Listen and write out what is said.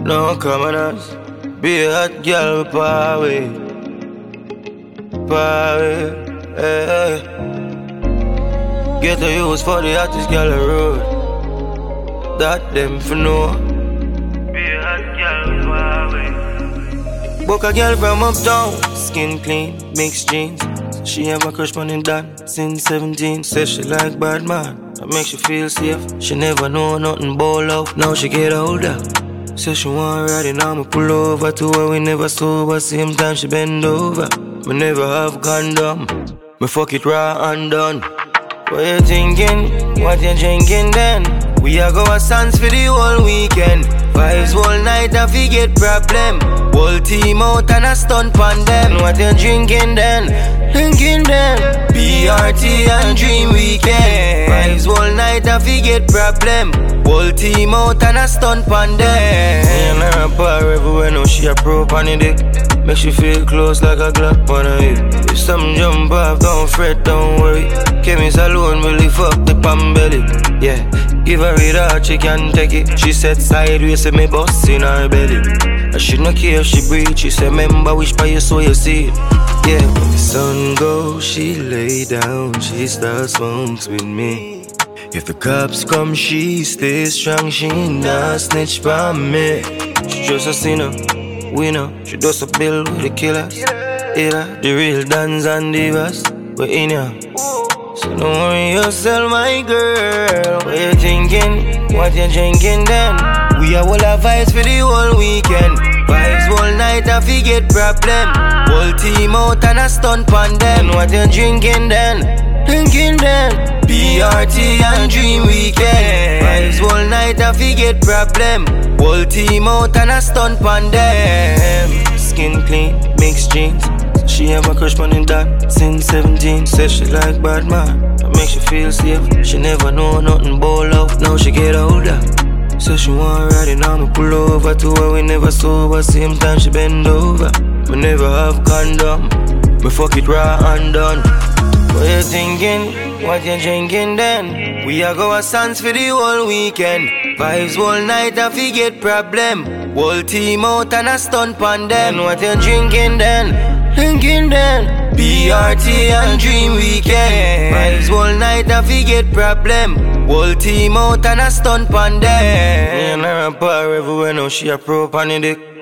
No commoners. Be a hot girl, power. Get the use for the hottest girl on the road. That them for know. Be a hot girl, power. Book a girl from uptown, skin clean, mixed jeans. She have a crush on him done since 17. Says she like bad man, that makes you feel safe. She never know nothing about love, now she get older. Says she want ride and I'ma pull over to her, we never sober. Same time she bend over. Me never have condom, me fuck it raw and done. What you thinking? What you drinking then? We a go a sans for the whole weekend. Vibes all night and we get problem. Whole team out and a stunt on them. What you drinking then? Drinking then. BRT and dream weekend. Vibes all night and we get problem. Whole team out and a stunt on them. And her bar everywhere, now she a pro on the dick. Makes you feel close like a Glock on her hip. If something jump off, don't fret, don't worry. Chemist alone will lift up the pan belly. Yeah, give her it out, she can take it. She said sideways, say me bust in her belly. I should not care if she breathe. She said, remember which by you so you see it. Yeah, when the sun goes, she lay down. She starts smokes with me. If the cops come, she stays strong. She not snitch from me. She just a sinner, winner. She does a bill with the killers. Yeah, the real dons and divas. We're in here. So don't worry yourself, my girl. What you thinking? What you drinking then? We are all our vibes for the whole weekend. Vibes all night and we get problem. Whole team out and a stunt on them. What you drinking then? Drinking then. BRT and dream weekend. Vibes all night and we get problem. Whole team out and a stunt on them. Skin clean, mixed jeans. She have a crush on him that since 17. Says she like bad man, that makes you feel safe. She never know nothing about love, now she get older. Says she want ride and I'ma pull over to her, we never sober. Same time she bend over. Me never have condom, me fuck it raw and done. What you thinking? What you drinking then? We a go a sans for the whole weekend. Vibes all night and we get problem. Whole team out and a stunt on them. What you drinking then? Drinking then. BRT and dream weekend. Vibes all night and we get problem. Whole team out and a stunt on them. And her bar everywhere, now she a pro on the dick.